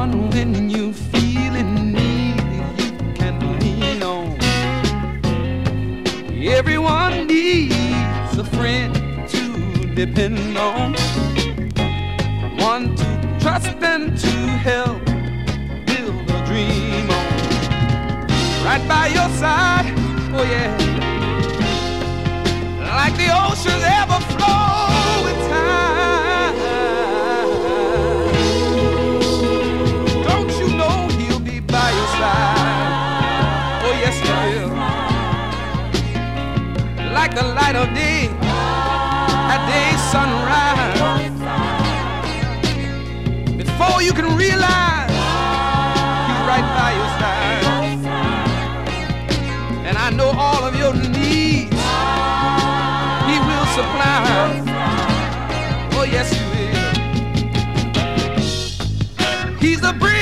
someone when you feel in need you can lean on. Everyone needs a friend to depend on, one to trust and to help build a dream on. Right by your side, oh yeah, like the oceans ever flow with time. Don't you know he'll be by your side? Oh yes he will. Like the light of day at day's sunrise. Before you can realize he's right by your side. And I know all of your needs he will supply. Oh yes he will. He's the bridge